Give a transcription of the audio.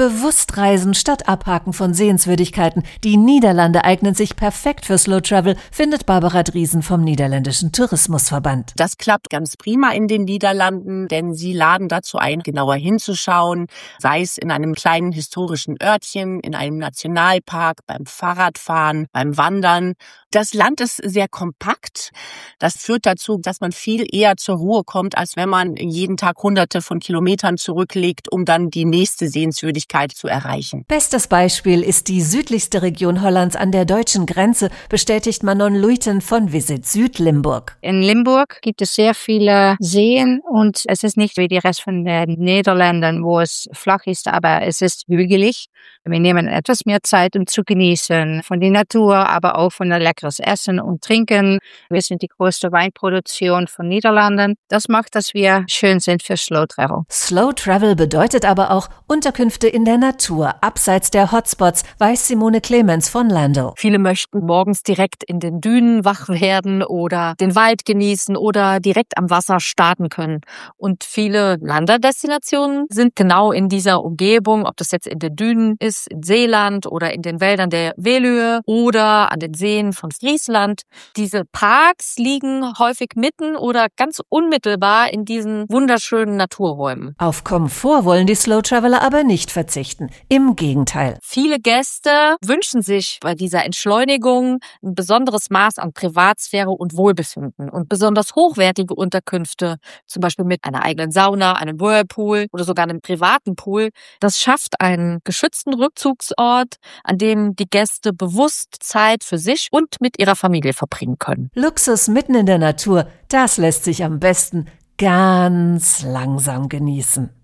Bewusst reisen statt abhaken von Sehenswürdigkeiten. Die Niederlande eignen sich perfekt für Slow Travel, findet Barbara Driesen vom Niederländischen Tourismusverband. Das klappt ganz prima in den Niederlanden, denn sie laden dazu ein, genauer hinzuschauen, sei es in einem kleinen historischen Örtchen, in einem Nationalpark, beim Fahrradfahren, beim Wandern. Das Land ist sehr kompakt. Das führt dazu, dass man viel eher zur Ruhe kommt, als wenn man jeden Tag Hunderte von Kilometern zurücklegt, um dann die nächste Sehenswürdigkeit zu erreichen. Bestes Beispiel ist die südlichste Region Hollands an der deutschen Grenze, bestätigt Manon Luiten von Visit Süd-Limburg. In Limburg gibt es sehr viele Seen und es ist nicht wie die Rest von den Niederlanden, wo es flach ist, aber es ist hügelig. Wir nehmen etwas mehr Zeit, um zu genießen von der Natur, aber auch von der leckeres Essen und Trinken. Wir sind die größte Weinproduktion von Niederlanden. Das macht, dass wir schön sind für Slow Travel. Slow Travel bedeutet aber auch Unterkünfte in der Natur, abseits der Hotspots, weiß Simone Clemens von Lando. Viele möchten morgens direkt in den Dünen wach werden oder den Wald genießen oder direkt am Wasser starten können. Und viele Wanderdestinationen sind genau in dieser Umgebung, ob das jetzt in den Dünen ist, in Seeland oder in den Wäldern der Veluwe oder an den Seen von Friesland. Diese Parks liegen häufig mitten oder ganz unmittelbar in diesen wunderschönen Naturräumen. Auf Komfort wollen die Slow Traveler aber nicht verzichten. Im Gegenteil. Viele Gäste wünschen sich bei dieser Entschleunigung ein besonderes Maß an Privatsphäre und Wohlbefinden. Und besonders hochwertige Unterkünfte, zum Beispiel mit einer eigenen Sauna, einem Whirlpool oder sogar einem privaten Pool, das schafft einen geschützten Rückzugsort, an dem die Gäste bewusst Zeit für sich und mit ihrer Familie verbringen können. Luxus mitten in der Natur, das lässt sich am besten ganz langsam genießen.